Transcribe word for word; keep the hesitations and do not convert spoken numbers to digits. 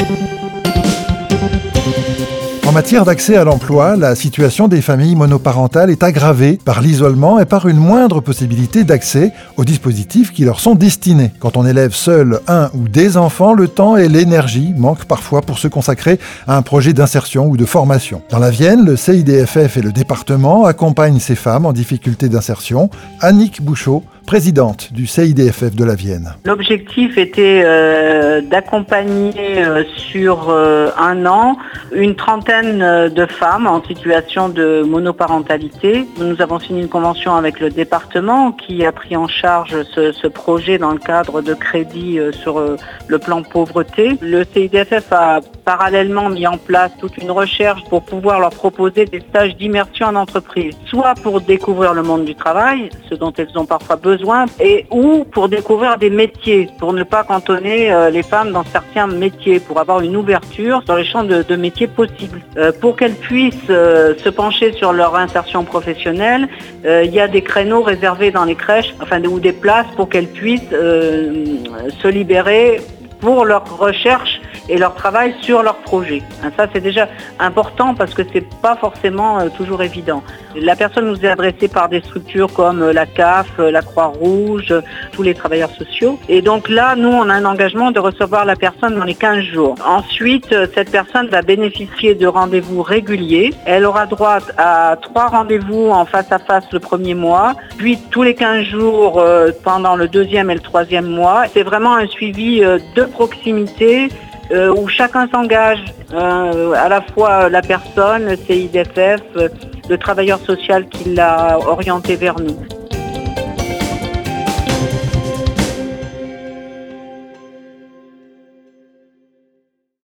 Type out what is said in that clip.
En matière d'accès à l'emploi, la situation des familles monoparentales est aggravée par l'isolement et par une moindre possibilité d'accès aux dispositifs qui leur sont destinés. Quand on élève seul un ou des enfants, le temps et l'énergie manquent parfois pour se consacrer à un projet d'insertion ou de formation. Dans la Vienne, le C I D F F et le département accompagnent ces femmes en difficulté d'insertion. Annick Bouchot, présidente du C I D F F de la Vienne. L'objectif était euh, d'accompagner euh, sur euh, un an une trentaine de femmes en situation de monoparentalité. Nous avons signé une convention avec le département qui a pris en charge ce, ce projet dans le cadre de crédits euh, sur euh, le plan pauvreté. Le C I D F F a parallèlement mis en place toute une recherche pour pouvoir leur proposer des stages d'immersion en entreprise, soit pour découvrir le monde du travail, ce dont elles ont parfois besoin, et ou pour découvrir des métiers, pour ne pas cantonner euh, les femmes dans certains métiers, pour avoir une ouverture sur les champs de, de métiers possibles. Euh, pour qu'elles puissent euh, se pencher sur leur insertion professionnelle, euh, il y a des créneaux réservés dans les crèches, enfin ou des places pour qu'elles puissent euh, se libérer pour leur recherche et leur travail sur leur projet. Ça, c'est déjà important parce que c'est pas forcément euh, toujours évident. La personne nous est adressée par des structures comme euh, la C A F, euh, la Croix-Rouge, euh, tous les travailleurs sociaux. Et donc là, nous, on a un engagement de recevoir la personne dans les quinze jours. Ensuite, euh, cette personne va bénéficier de rendez-vous réguliers. Elle aura droit à trois rendez-vous en face à face le premier mois, puis tous les quinze jours euh, pendant le deuxième et le troisième mois. C'est vraiment un suivi euh, de proximité euh, où chacun s'engage, euh, à la fois la personne, le C I D F F, le travailleur social qui l'a orienté vers nous.